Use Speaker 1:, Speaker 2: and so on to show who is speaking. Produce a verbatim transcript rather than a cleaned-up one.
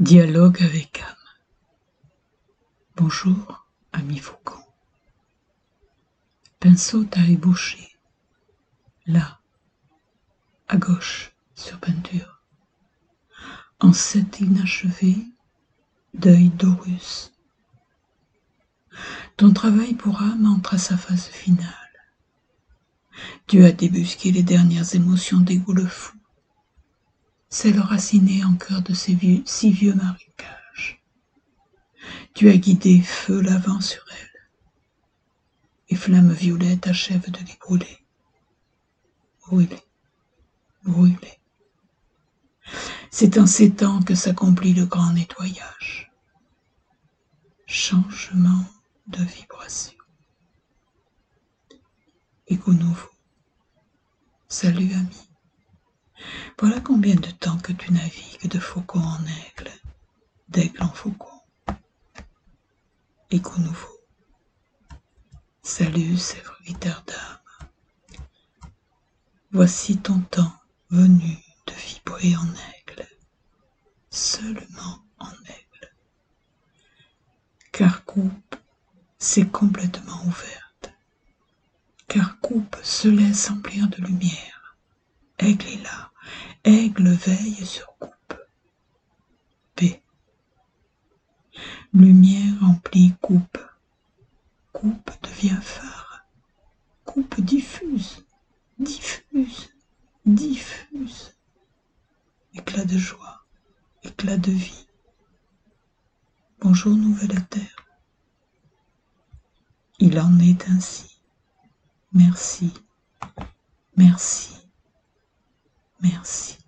Speaker 1: Dialogue avec âme. Bonjour, ami Faucon. Pinceau à ébaucher, là, à gauche, sur peinture. En cet inachevé, deuil d'Horus. Ton travail pour âme entre à sa phase finale. Tu as débusqué les dernières émotions des goules fous, celles racinées en cœur de ces vieux, si vieux marécages. Tu as guidé feu l'avant sur elles, et flamme violette achève de les brûler. Brûler, brûler. C'est en ces temps que s'accomplit le grand nettoyage. Changement de vibration. Écho nouveau. Salut ami. Voilà combien de temps que tu navigues de faucon en aigle, d'aigle en faucon. Écho nouveau. Salut serviteur d'âme. Voici ton temps venu de vibrer en aigle, seulement en aigle. Car coupe s'est complètement ouverte, car coupe se laisse emplir de lumière. Aigle est là, aigle veille sur coupe. Paix. Lumière remplit coupe, coupe devient phare, coupe diffuse, diffuse, diffuse. Éclat de joie, éclat de vie. Bonjour nouvelle terre. Il en est ainsi. Merci, merci, merci.